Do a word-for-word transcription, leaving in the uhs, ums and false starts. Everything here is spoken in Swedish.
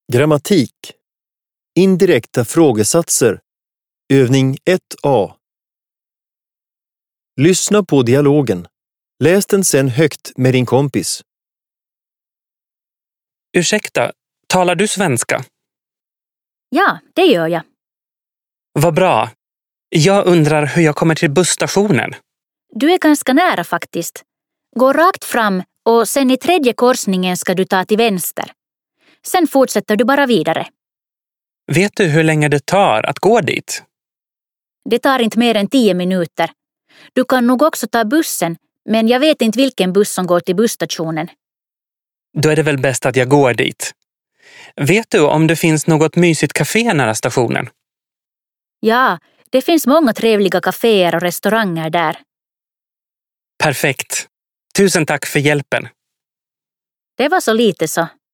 Grammatik. Indirekta frågesatser. Övning ett A. Lyssna på dialogen. Läs den sen högt med din kompis. Ursäkta, talar du svenska? Ja, det gör jag. Vad bra. Jag undrar hur jag kommer till busstationen. Du är ganska nära faktiskt. Gå rakt fram och sen i tredje korsningen ska du ta till vänster. Sen fortsätter du bara vidare. Vet du hur länge det tar att gå dit? Det tar inte mer än tio minuter. Du kan nog också ta bussen, men jag vet inte vilken buss som går till busstationen. Då är det väl bäst att jag går dit. Vet du om det finns något mysigt café nära stationen? Ja, det finns många trevliga kaféer och restauranger där. Perfekt. Tusen tack för hjälpen. Det var så lite så.